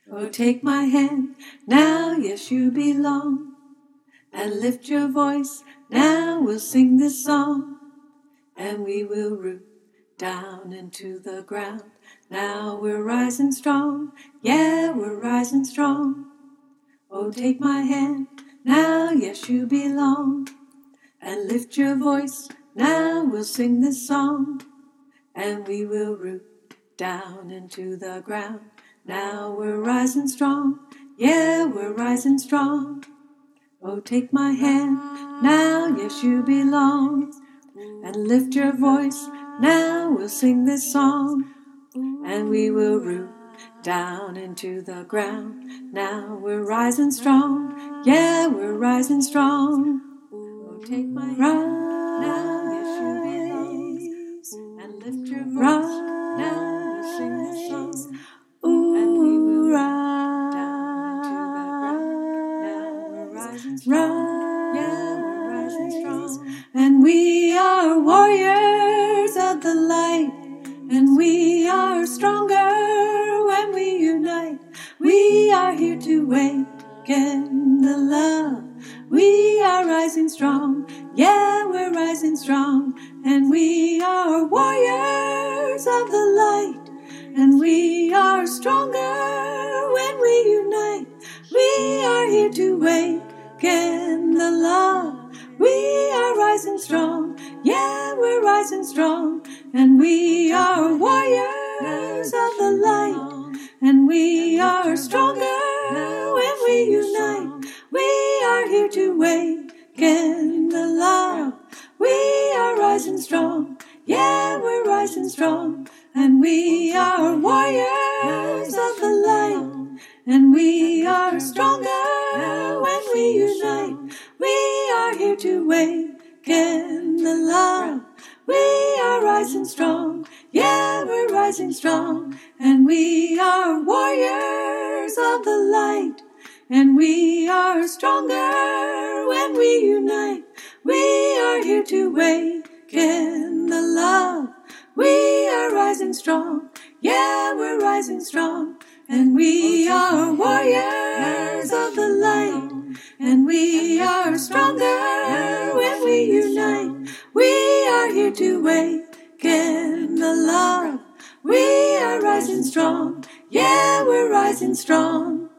Oh, take my hand, now yes you belong. And lift your voice, now we'll sing this song. And we will root down into the ground. Now we're rising strong, yeah, we're rising strong. Oh, take my hand, now yes you belong. And lift your voice, now we'll sing this song. And we will root down into the ground. Now we're rising strong, yeah, we're rising strong. Oh, take my hand, now yes you belong. And lift your voice, now we'll sing this song. And we will root down into the ground. Now we're rising strong, yeah, we're rising strong. Oh, take my hand, now yes you belong. And lift your voice, now we'll sing this song. And we will root down into the ground. Now we're rising strong, yeah, we're rising strong. And we are warriors of the light. And we are stronger when we unite. We are here to awaken the love. We are rising strong, yeah, we're rising strong. And we are warriors of the light. And we are stronger when we unite. We are here to awaken the love. We are rising strong, yeah, we're rising strong. And we are warriors of the light. And we are stronger when we unite. We are here to awaken the love. We are rising strong, yeah, we're rising strong. And we are warriors of the light. And we are stronger when we unite. We are here to awaken the love. We are rising strong, yeah, we're rising strong. And we are warriors of the light. And we are stronger when we unite. We are here to awaken the love. We are rising strong, yeah, we're rising strong. And we are warriors of the light. And we are stronger when we unite. We are here to awaken the love. We are rising strong, yeah, we're rising strong.